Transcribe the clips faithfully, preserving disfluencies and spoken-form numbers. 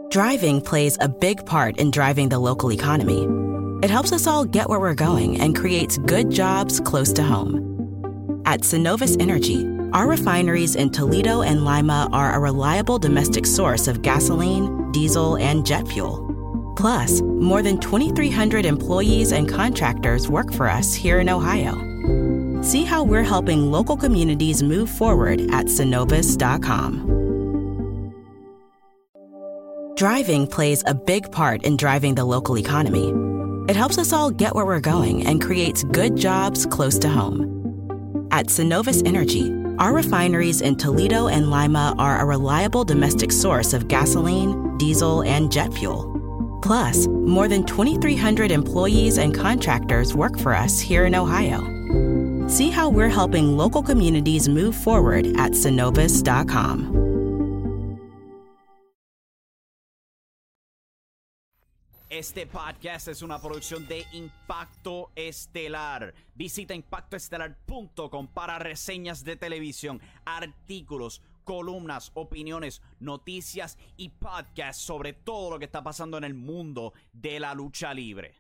Driving plays a big part in driving the local economy. It helps us all get where we're going and creates good jobs close to home. At Synovus Energy, our refineries in Toledo and Lima are a reliable domestic source of gasoline, diesel, and jet fuel. Plus, more than twenty-three hundred employees and contractors work for us here in Ohio. See how we're helping local communities move forward at Synovus dot com. Driving plays a big part in driving the local economy. It helps us all get where we're going and creates good jobs close to home. At Synovus Energy, our refineries in Toledo and Lima are a reliable domestic source of gasoline, diesel, and jet fuel. Plus, more than twenty-three hundred employees and contractors work for us here in Ohio. See how we're helping local communities move forward at Synovus dot com. Este podcast es una producción de Impacto Estelar. Visita impacto estelar punto com para reseñas de televisión, artículos, columnas, opiniones, noticias y podcasts sobre todo lo que está pasando en el mundo de la lucha libre.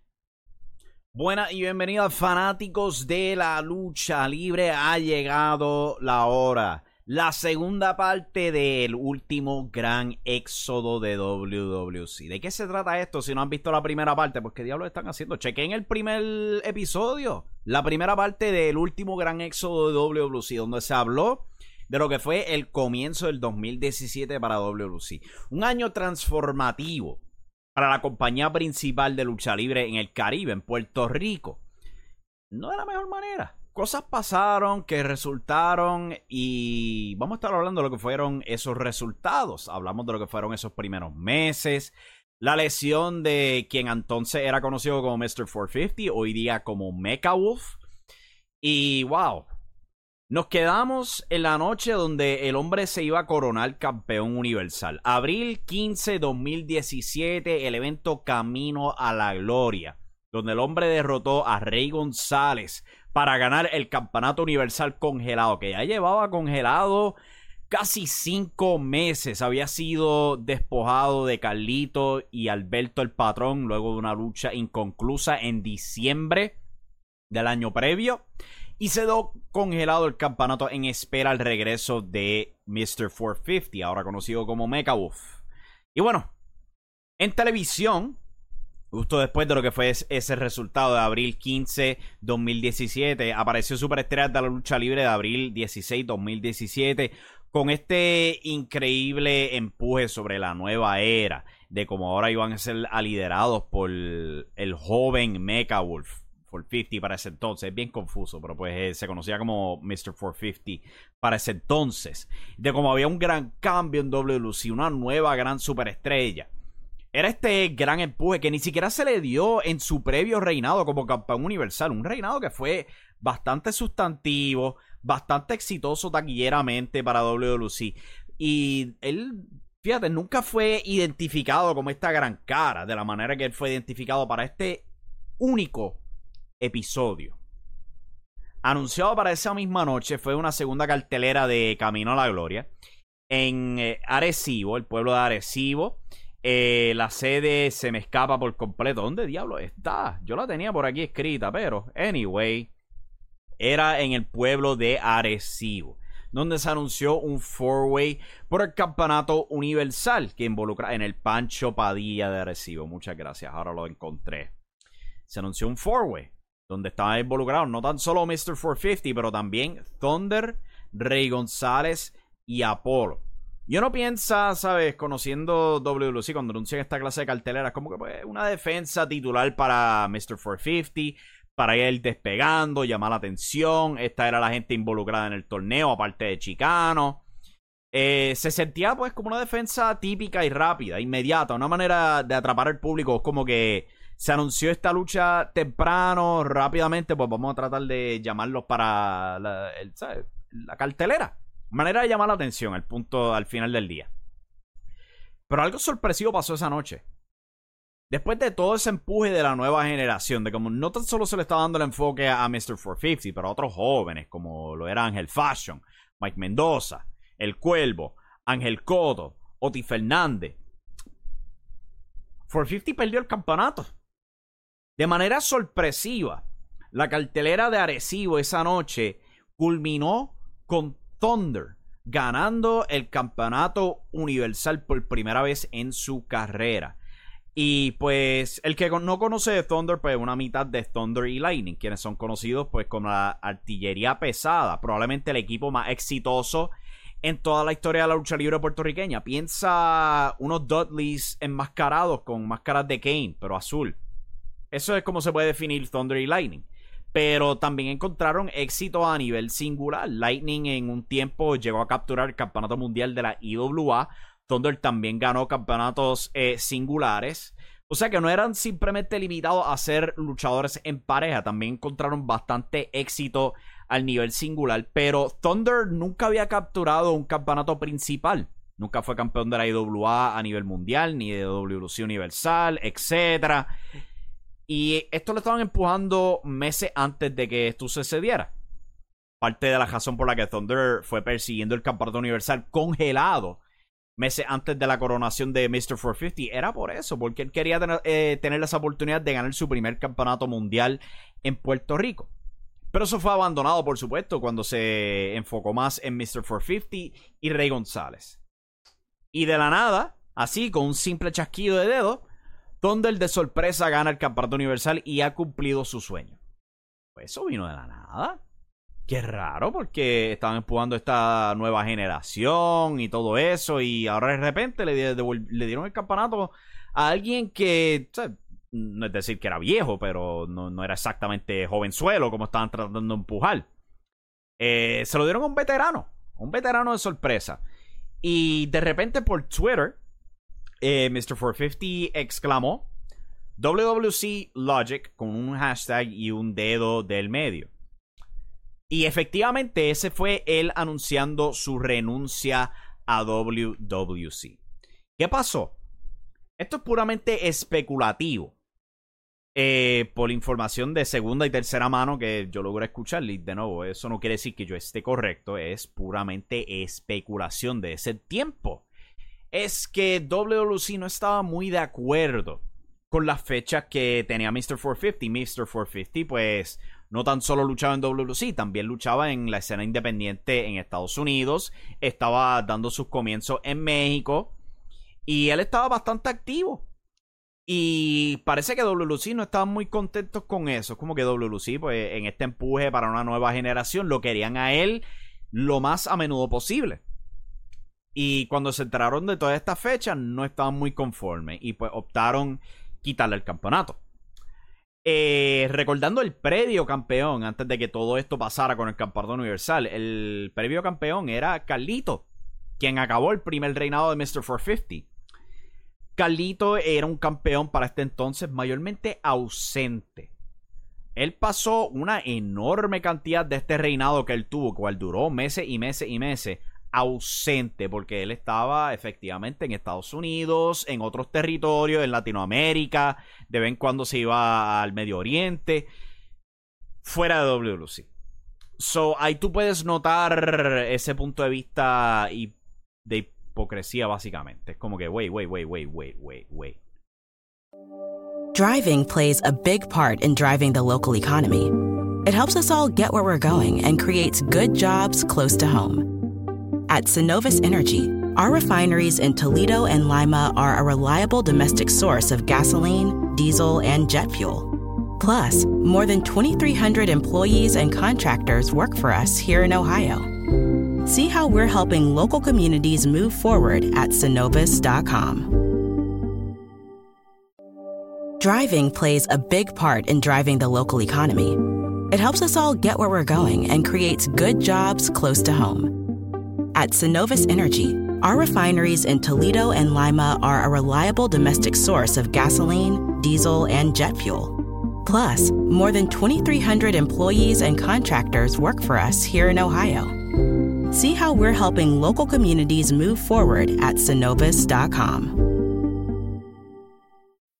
Buenas y bienvenidos fanáticos de la lucha libre. Ha llegado la hora. La segunda parte del último gran éxodo de doble u doble u E. ¿De qué se trata esto? Si no han visto la primera parte, pues ¿qué diablos están haciendo? Chequen el primer episodio. La primera parte del último gran éxodo de doble u doble u E, donde se habló de lo que fue el comienzo del dos mil diecisiete para doble u doble u E. Un año transformativo para la compañía principal de lucha libre en el Caribe, en Puerto Rico. No de la mejor manera. Cosas pasaron que resultaron y vamos a estar hablando de lo que fueron esos resultados. Hablamos de lo que fueron esos primeros meses. La lesión de quien entonces era conocido como mister cuatrocientos cincuenta, hoy día como Mecha Wolf. Y wow, nos quedamos en la noche donde el hombre se iba a coronar campeón universal. abril quince, dos mil diecisiete, el evento Camino a la Gloria, donde el hombre derrotó a Rey González para ganar el campeonato universal congelado, que ya llevaba congelado casi cinco meses. Había sido despojado de Carlito y Alberto el Patrón luego de una lucha inconclusa en diciembre del año previo. Y se quedó congelado el campeonato en espera al regreso de mister cuatrocientos cincuenta, ahora conocido como Mecha Wolf. Y bueno, en televisión, justo después de lo que fue ese resultado de abril quince, dos mil diecisiete, apareció Superestrellas de la Lucha Libre de abril dieciséis, dos mil diecisiete, con este increíble empuje sobre la nueva era, de cómo ahora iban a ser liderados por el joven Mecha Wolf, cuatrocientos cincuenta para ese entonces. Es bien confuso, pero pues eh, se conocía como mister cuatrocientos cincuenta para ese entonces. De cómo había un gran cambio en doble u doble u E, una nueva gran superestrella. Era este gran empuje que ni siquiera se le dio en su previo reinado como campeón universal. Un reinado que fue bastante sustantivo, bastante exitoso taquilleramente para doble u doble u E. Y él, fíjate, nunca fue identificado como esta gran cara de la manera que él fue identificado para este único episodio. Anunciado para esa misma noche fue una segunda cartelera de Camino a la Gloria en eh, Arecibo, el pueblo de Arecibo. Eh, la sede se me escapa por completo. ¿Dónde diablo está? Yo la tenía por aquí escrita, pero anyway, era en el pueblo de Arecibo, donde se anunció un four-way por el campeonato universal que involucra en el Pancho Padilla de Arecibo. Muchas gracias, ahora lo encontré. Se anunció un four-way donde estaban involucrados no tan solo mister cuatrocientos cincuenta, pero también Thunder, Rey González y Apolo. Y uno piensa, ¿sabes? Conociendo doble u doble u E, cuando anuncian esta clase de carteleras, como que pues una defensa titular para mister cuatrocientos cincuenta, para ir despegando, llamar la atención. Esta era la gente involucrada en el torneo, aparte de Chicano. Eh, se sentía pues como una defensa típica y rápida, inmediata, una manera de atrapar al público. Como que se anunció esta lucha temprano, rápidamente, pues vamos a tratar de llamarlos para la, el, ¿sabes? la cartelera. Manera de llamar la atención al punto al final del día. Pero algo sorpresivo pasó esa noche. Después de todo ese empuje de la nueva generación, de como no tan solo se le estaba dando el enfoque a mister cuatrocientos cincuenta, pero a otros jóvenes, como lo era Ángel Fashion, Mike Mendoza, El Cuervo, Ángel Cotto, Oti Fernández. cuatrocientos cincuenta perdió el campeonato. De manera sorpresiva, la cartelera de Arecibo esa noche culminó con Thunder ganando el campeonato universal por primera vez en su carrera. Y pues el que no conoce de Thunder, pues una mitad de Thunder y Lightning, quienes son conocidos pues como la artillería pesada, probablemente el equipo más exitoso en toda la historia de la lucha libre puertorriqueña. Piensa unos Dudleys enmascarados con máscaras de Kane, pero azul. Eso es como se puede definir Thunder y Lightning. Pero también encontraron éxito a nivel singular. Lightning en un tiempo llegó a capturar el campeonato mundial de la I W A. Thunder también ganó campeonatos eh, singulares. O sea que no eran simplemente limitados a ser luchadores en pareja. También encontraron bastante éxito al nivel singular. Pero Thunder nunca había capturado un campeonato principal. Nunca fue campeón de la I W A a nivel mundial, ni de W W C Universal, etcétera. Y esto lo estaban empujando meses antes de que esto sucediera. Parte de la razón por la que Thunder fue persiguiendo el campeonato universal congelado meses antes de la coronación de mister cuatrocientos cincuenta era por eso, porque él quería tener, eh, tener esa oportunidad de ganar su primer campeonato mundial en Puerto Rico. Pero eso fue abandonado, por supuesto, cuando se enfocó más en mister cuatrocientos cincuenta y Rey González. Y de la nada, así, con un simple chasquido de dedo, Thunder de sorpresa gana el campeonato universal y ha cumplido su sueño. Pues eso vino de la nada. Qué raro, porque estaban empujando esta nueva generación y todo eso, y ahora de repente le, le dieron el campeonato a alguien que, o sea, no es decir que era viejo, pero no, no era exactamente jovenzuelo como estaban tratando de empujar. Eh, se lo dieron a un veterano, un veterano de sorpresa. Y de repente por Twitter, Eh, mister cuatrocientos cincuenta exclamó W W C Logic con un hashtag y un dedo del medio. Y efectivamente ese fue él anunciando su renuncia a W W C. ¿Qué pasó? Esto es puramente especulativo. Eh, por información de segunda y tercera mano que yo logré escuchar. Y de nuevo, eso no quiere decir que yo esté correcto. Es puramente especulación de ese tiempo. Es que W W C no estaba muy de acuerdo con las fechas que tenía mister cuatrocientos cincuenta. mister cuatrocientos cincuenta, pues, no tan solo luchaba en W W C, también luchaba en la escena independiente en Estados Unidos. Estaba dando sus comienzos en México. Y él estaba bastante activo. Y parece que W W C no estaban muy contentos con eso. Es como que W W C, pues, en este empuje para una nueva generación, lo querían a él lo más a menudo posible. Y cuando se enteraron de todas estas fechas, no estaban muy conformes. Y pues optaron quitarle el campeonato. Eh, recordando el previo campeón, antes de que todo esto pasara con el campeonato universal, el previo campeón era Carlito, quien acabó el primer reinado de mister cuatrocientos cincuenta. Carlito era un campeón para este entonces mayormente ausente. Él pasó una enorme cantidad de este reinado que él tuvo, cual duró meses y meses y meses, ausente, porque él estaba efectivamente en Estados Unidos, en otros territorios, en Latinoamérica, de vez en cuando se iba al Medio Oriente, fuera de W W C. So, ahí tú puedes notar ese punto de vista y de hipocresía, básicamente. Es como que, wait, wait, wait, wait, wait, wait, wait. Driving plays a big part in driving the local economy. It helps us all get where we're going and creates good jobs close to home. At Synovus Energy, our refineries in Toledo and Lima are a reliable domestic source of gasoline, diesel, and jet fuel. Plus, more than twenty-three hundred employees and contractors work for us here in Ohio. See how we're helping local communities move forward at Synovus dot com. Driving plays a big part in driving the local economy. It helps us all get where we're going and creates good jobs close to home. At Synovus Energy, our refineries in Toledo and Lima are a reliable domestic source of gasoline, diesel, and jet fuel. Plus, more than twenty-three hundred employees and contractors work for us here in Ohio. See how we're helping local communities move forward at Synovus dot com.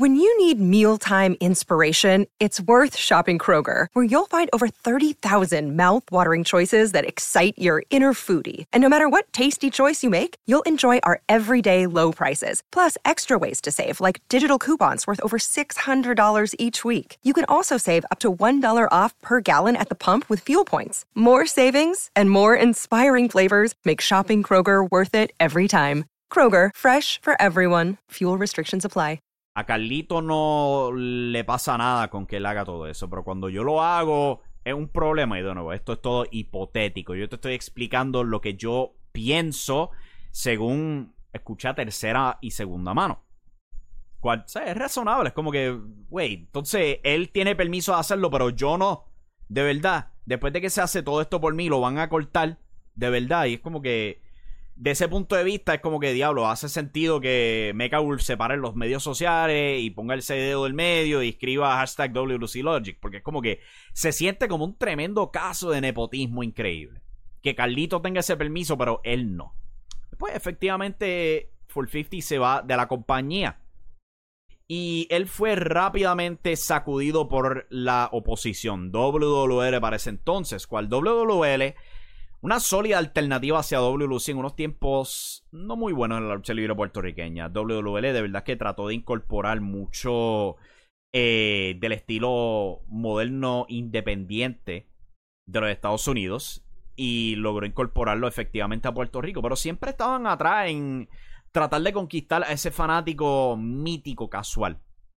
When you need mealtime inspiration, it's worth shopping Kroger, where you'll find over thirty thousand mouth-watering choices that excite your inner foodie. And no matter what tasty choice you make, you'll enjoy our everyday low prices, plus extra ways to save, like digital coupons worth over six hundred dollars each week. You can also save up to one dollar off per gallon at the pump with fuel points. More savings and more inspiring flavors make shopping Kroger worth it every time. Kroger, fresh for everyone. Fuel restrictions apply. A Carlito no le pasa nada con que él haga todo eso, pero cuando yo lo hago es un problema. Y de nuevo, esto es todo hipotético. Yo te estoy explicando lo que yo pienso según escuché tercera y segunda mano. Cual, o sea, es razonable, es como que, güey, entonces él tiene permiso de hacerlo, pero yo no. De verdad, después de que se hace todo esto por mí, lo van a cortar, de verdad. Y es como que, de ese punto de vista, es como que, diablo, hace sentido que Mechabulb se pare en los medios sociales y ponga el dedo del medio y escriba hashtag W W C Logic, porque es como que se siente como un tremendo caso de nepotismo increíble. Que Carlito tenga ese permiso, pero él no. Pues efectivamente, cuatrocientos cincuenta se va de la compañía. Y él fue rápidamente sacudido por la oposición. W W L para ese entonces, cual W W L, una sólida alternativa hacia W W C en unos tiempos no muy buenos en la lucha libre puertorriqueña. W W L de verdad que trató de incorporar mucho eh, del estilo moderno independiente de los Estados Unidos y logró incorporarlo efectivamente a Puerto Rico, pero siempre estaban atrás en tratar de conquistar a ese fanático mítico casual.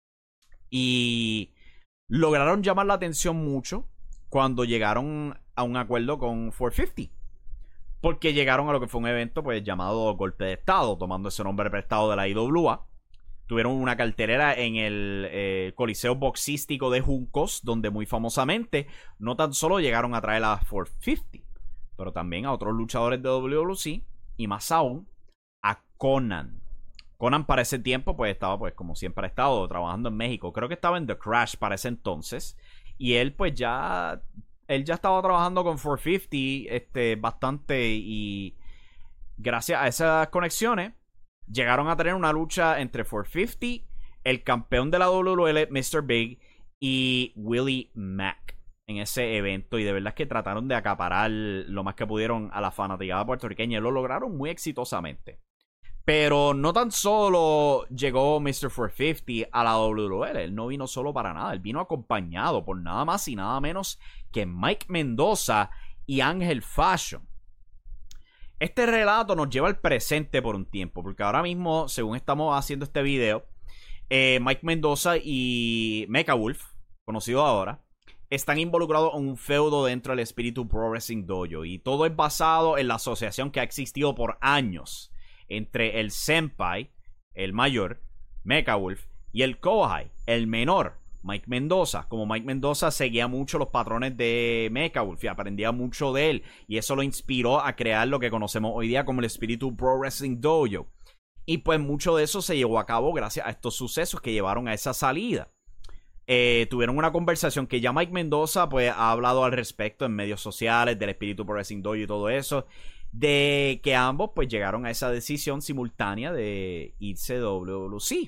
Y lograron llamar la atención mucho cuando llegaron a un acuerdo con cuatrocientos cincuenta. Porque llegaron a lo que fue un evento pues llamado Golpe de Estado, tomando ese nombre prestado de la I W A. Tuvieron una cartelera en el eh, Coliseo Boxístico de Juncos, donde muy famosamente no tan solo llegaron a traer a cuatrocientos cincuenta, pero también a otros luchadores de W W C, y más aún a Conan. Conan para ese tiempo pues estaba, pues como siempre ha estado, trabajando en México. Creo que estaba en The Crash para ese entonces. Y él pues ya él ya estaba trabajando con cuatrocientos cincuenta este, bastante, y gracias a esas conexiones llegaron a tener una lucha entre cuatrocientos cincuenta, el campeón de la W W L, mister Big, y Willie Mack en ese evento. Y de verdad es que trataron de acaparar lo más que pudieron a la fanaticada puertorriqueña y lo lograron muy exitosamente. Pero no tan solo llegó mister cuatrocientos cincuenta a la W W L, él no vino solo para nada, él vino acompañado por nada más y nada menos que Mike Mendoza y Ángel Fashion. Este relato nos lleva al presente por un tiempo, porque ahora mismo, según estamos haciendo este video, eh, Mike Mendoza y Mechabulb, conocido ahora, están involucrados en un feudo dentro del Espíritu Pro Wrestling Dojo, y todo es basado en la asociación que ha existido por años entre el Senpai, el mayor, Mechabulb, y el Kohai, el menor, Mike Mendoza. Como Mike Mendoza seguía mucho los patrones de Mechabulb y aprendía mucho de él, y eso lo inspiró a crear lo que conocemos hoy día como el Espíritu Pro Wrestling Dojo. Y pues mucho de eso se llevó a cabo gracias a estos sucesos que llevaron a esa salida. Eh, tuvieron una conversación que ya Mike Mendoza pues ha hablado al respecto en medios sociales del Espíritu Pro Wrestling Dojo y todo eso, de que ambos pues llegaron a esa decisión simultánea de irse de W W C.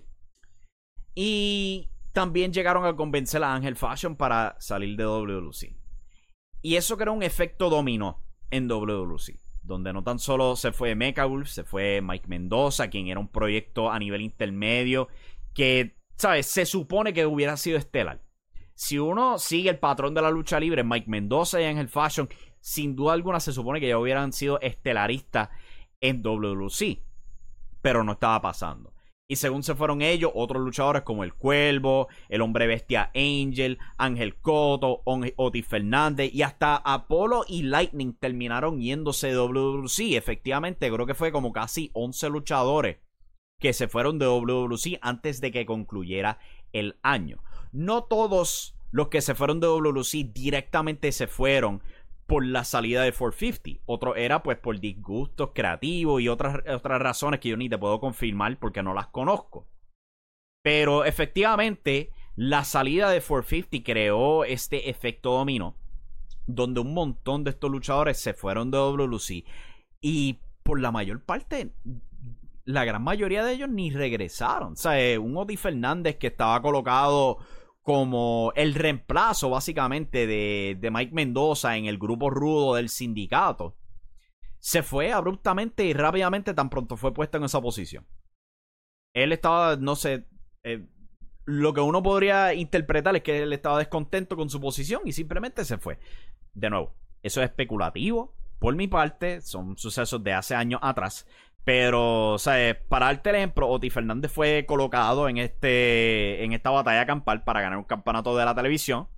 Y también llegaron a convencer a Ángel Fashion para salir de W W C. Y eso creó un efecto dominó en W W C, donde no tan solo se fue Mechabulb, se fue Mike Mendoza, quien era un proyecto a nivel intermedio que, ¿sabes?, se supone que hubiera sido estelar. Si uno sigue el patrón de la lucha libre, Mike Mendoza y Ángel Fashion sin duda alguna se supone que ya hubieran sido estelaristas en W W C, pero no estaba pasando. Y según se fueron ellos, otros luchadores como el Cuervo, el Hombre Bestia Angel, Ángel Cotto, Otis Fernández y hasta Apollo y Lightning terminaron yéndose de W W C. Efectivamente, creo que fue como casi once luchadores que se fueron de W W C antes de que concluyera el año. No todos los que se fueron de W W C directamente se fueron por la salida de cuatrocientos cincuenta. Otro era pues por disgustos creativos y otras, otras razones que yo ni te puedo confirmar porque no las conozco. Pero efectivamente la salida de cuatrocientos cincuenta creó este efecto dominó, donde un montón de estos luchadores se fueron de W W C y por la mayor parte la gran mayoría de ellos ni regresaron. O sea, un Oti Fernández que estaba colocado como el reemplazo básicamente de, de Mike Mendoza en el grupo rudo del sindicato, se fue abruptamente y rápidamente tan pronto fue puesto en esa posición. Él estaba, no sé, eh, lo que uno podría interpretar es que él estaba descontento con su posición y simplemente se fue. De nuevo, eso es especulativo por mi parte, son sucesos de hace años atrás. Pero, o sea, para darte el ejemplo, Oti Fernández fue colocado en este en esta batalla campal para ganar un campeonato de la televisión.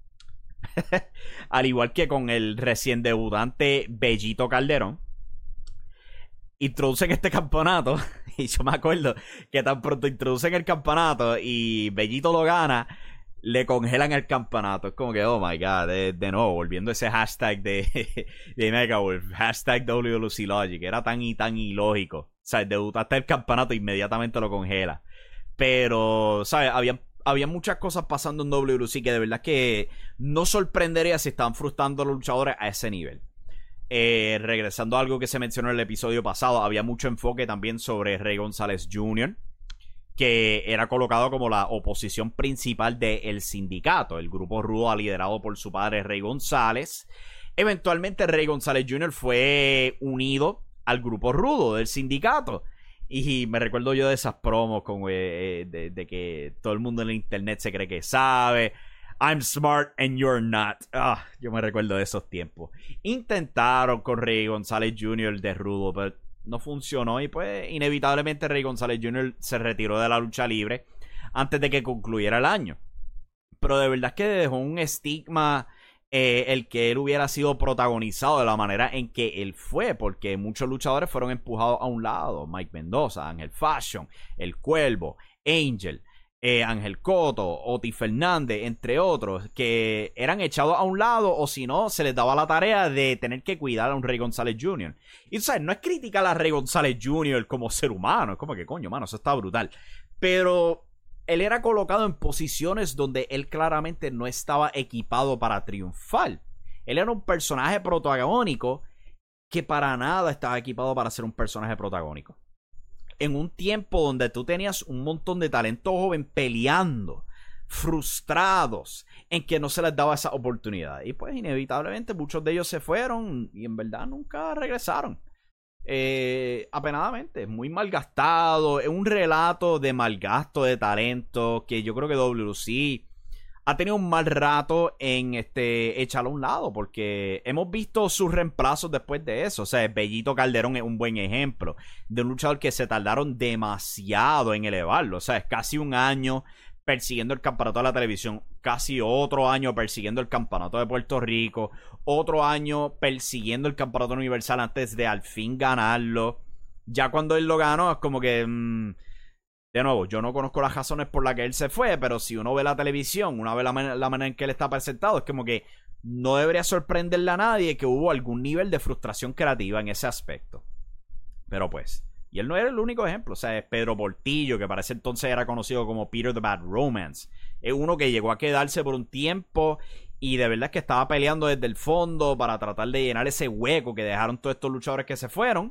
Al igual que con el recién debutante Bellito Calderón. Introducen este campeonato. Y yo me acuerdo que tan pronto introducen el campeonato y Bellito lo gana, le congelan el campeonato. Es como que, oh my god, de, de nuevo, volviendo a ese hashtag de, de Megawolf, hashtag W W C Logic. Era tan y tan ilógico. O sea, debutaste el campeonato e inmediatamente lo congela. Pero, ¿sabes? Había, había muchas cosas pasando en W W C que de verdad que no sorprendería si estaban frustrando a los luchadores a ese nivel. Eh, regresando a algo que se mencionó en el episodio pasado, había mucho enfoque también sobre Rey González junior, que era colocado como la oposición principal del sindicato, el grupo rudo liderado por su padre Rey González. Eventualmente Rey González junior fue unido al grupo rudo del sindicato. Y me recuerdo yo de esas promos como eh, de, de que todo el mundo en el internet se cree que sabe. I'm smart and you're not. Ah, yo me recuerdo de esos tiempos. Intentaron con Rey González junior de rudo, pero no funcionó. Y pues inevitablemente Rey González junior se retiró de la lucha libre antes de que concluyera el año. Pero de verdad es que dejó un estigma Eh, el que él hubiera sido protagonizado de la manera en que él fue, porque muchos luchadores fueron empujados a un lado. Mike Mendoza, Ángel Fashion, El Cuervo, Angel, eh, Ángel Cotto, Oti Fernández, entre otros, que eran echados a un lado o si no, se les daba la tarea de tener que cuidar a un Rey González junior Y o sea, no es criticar a Rey González junior como ser humano, es como que coño, mano, eso está brutal. Pero él era colocado en posiciones donde él claramente no estaba equipado para triunfar. Él era un personaje protagónico que para nada estaba equipado para ser un personaje protagónico. En un tiempo donde tú tenías un montón de talento joven peleando, frustrados, en que no se les daba esa oportunidad. Y pues inevitablemente muchos de ellos se fueron y en verdad nunca regresaron. Eh, apenadamente, muy malgastado. Es un relato de malgasto de talento que yo creo que W W C ha tenido un mal rato en este echarlo a un lado, porque hemos visto sus reemplazos después de eso. O sea, Bellito Calderón es un buen ejemplo de un luchador que se tardaron demasiado en elevarlo. O sea, es casi un año persiguiendo el campeonato de la televisión, casi otro año persiguiendo el campeonato de Puerto Rico, otro año persiguiendo el campeonato universal antes de al fin ganarlo. Ya cuando él lo ganó es como que mmm, de nuevo, yo no conozco las razones por las que él se fue, pero si uno ve la televisión, una ve la, man- la manera en que él está presentado, es como que no debería sorprenderle a nadie que hubo algún nivel de frustración creativa en ese aspecto. Pero pues, y él no era el único ejemplo. O sea, es Pedro Portillo, que para ese entonces era conocido como Peter the Bad Romance. Es uno que llegó a quedarse por un tiempo y de verdad es que estaba peleando desde el fondo para tratar de llenar ese hueco que dejaron todos estos luchadores que se fueron.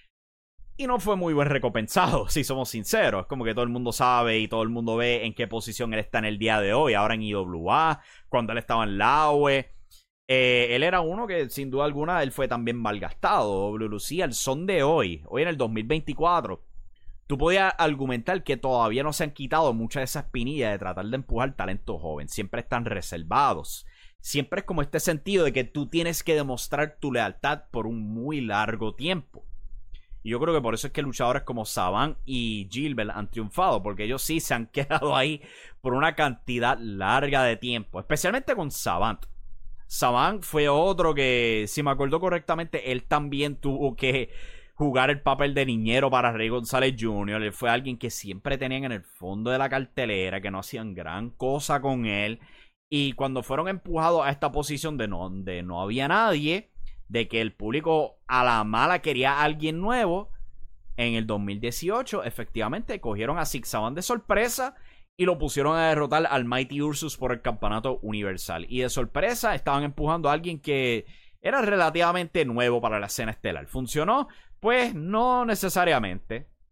Y no fue muy buen recompensado, si somos sinceros. Es como que todo el mundo sabe y todo el mundo ve en qué posición él está en el día de hoy. Ahora en I W A, cuando él estaba en la U E. Eh, él era uno que sin duda alguna él fue también malgastado. W W C al son de hoy, hoy en el dos mil veinticuatro, tú podías argumentar que todavía no se han quitado muchas de esas espinillas de tratar de empujar talento joven. Siempre están reservados. Siempre es como este sentido de que tú tienes que demostrar tu lealtad por un muy largo tiempo. Y yo creo que por eso es que luchadores como Savant y Gilbert han triunfado, porque ellos sí se han quedado ahí por una cantidad larga de tiempo, especialmente con Savant. Savant fue otro que, si me acuerdo correctamente, él también tuvo que jugar el papel de niñero para Rey González junior Él fue alguien que siempre tenían en el fondo de la cartelera, que no hacían gran cosa con él. Y cuando fueron empujados a esta posición de no, donde no había nadie, de que el público a la mala quería a alguien nuevo, en el dos mil dieciocho efectivamente cogieron a Six Savant de sorpresa y lo pusieron a derrotar al Mighty Ursus por el campeonato universal. Y de sorpresa estaban empujando a alguien que era relativamente nuevo para la escena estelar. ¿Funcionó? Pues no necesariamente.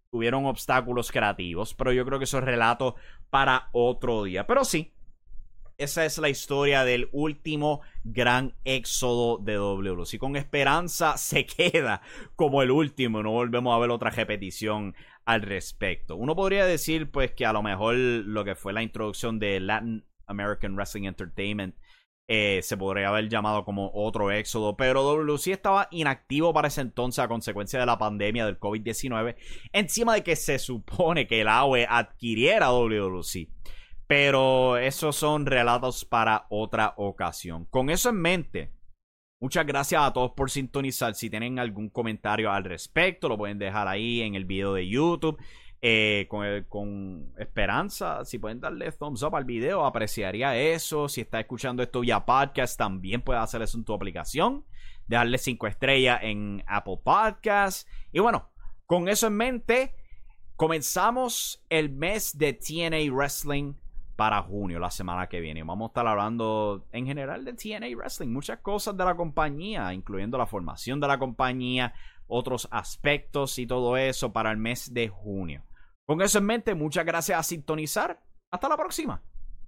hubieron obstáculos creativos, pero yo creo que eso es relato para otro día. Pero sí, esa es la historia del último gran éxodo de W W E. Con esperanza se queda como el último, no volvemos a ver otra repetición al respecto. Uno podría decir pues que a lo mejor lo que fue la introducción de Latin American Wrestling Entertainment eh, se podría haber llamado como otro éxodo, pero W W E estaba inactivo para ese entonces a consecuencia de la pandemia del COVID diecinueve, encima de que se supone que el A W E adquiriera W W E. Pero esos son relatos para otra ocasión. Con eso en mente, muchas gracias a todos por sintonizar. Si tienen algún comentario al respecto, lo pueden dejar ahí en el video de YouTube. Eh, con, el, con esperanza, si pueden darle thumbs up al video, apreciaría eso. Si estás escuchando esto vía podcast, también puedes hacer eso en tu aplicación. Dejarle cinco estrellas en Apple Podcasts. Y bueno, con eso en mente, comenzamos el mes de T N A Wrestling para junio, la semana que viene. Vamos a estar hablando en general de T N A Wrestling, muchas cosas de la compañía, incluyendo la formación de la compañía, otros aspectos y todo eso para el mes de junio. Con eso en mente, muchas gracias a sintonizar. Hasta la próxima.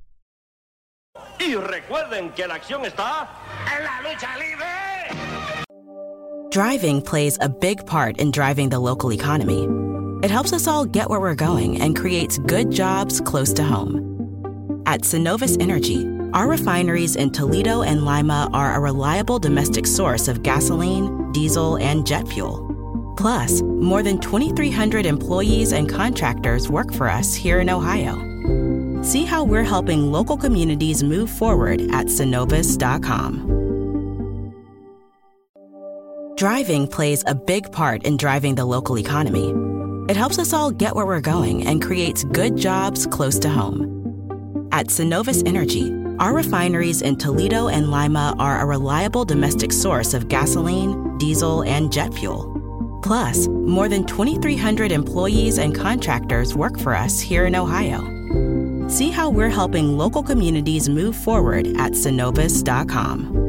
Y recuerden que la acción está en la lucha libre. Driving plays a big part in driving the local economy. It helps us all get where we're going and creates good jobs close to home. At Synovus Energy, our refineries in Toledo and Lima are a reliable domestic source of gasoline, diesel, and jet fuel. Plus, more than twenty-three hundred employees and contractors work for us here in Ohio. See how we're helping local communities move forward at Synovus dot com. Driving plays a big part in driving the local economy. It helps us all get where we're going and creates good jobs close to home. At Synovus Energy, our refineries in Toledo and Lima are a reliable domestic source of gasoline, diesel, and jet fuel. Plus, more than twenty-three hundred employees and contractors work for us here in Ohio. See how we're helping local communities move forward at Synovus dot com.